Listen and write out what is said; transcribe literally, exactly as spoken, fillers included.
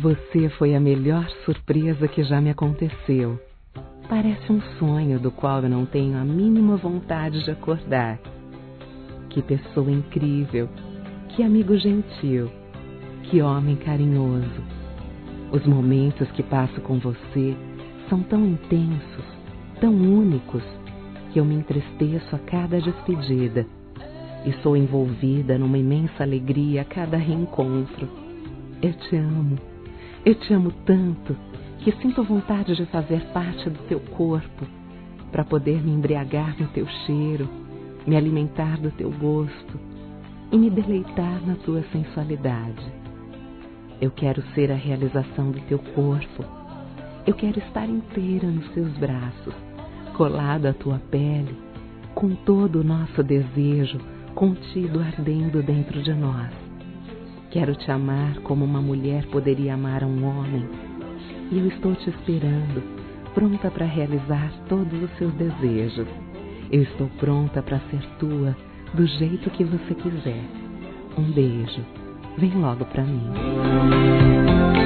Você foi a melhor surpresa que já me aconteceu. Parece um sonho do qual eu não tenho a mínima vontade de acordar. Que pessoa incrível, que amigo gentil, que homem carinhoso. Os momentos que passo com você são tão intensos, tão únicos, que eu me entristeço a cada despedida e sou envolvida numa imensa alegria a cada reencontro. Eu te amo, eu te amo tanto que sinto vontade de fazer parte do teu corpo para poder me embriagar no teu cheiro, me alimentar do teu gosto e me deleitar na tua sensualidade. Eu quero ser a realização do teu corpo. Eu quero estar inteira nos teus braços, colada à tua pele, com todo o nosso desejo contido ardendo dentro de nós. Quero te amar como uma mulher poderia amar a um homem. E eu estou te esperando, pronta para realizar todos os seus desejos. Eu estou pronta para ser tua, do jeito que você quiser. Um beijo. Vem logo para mim.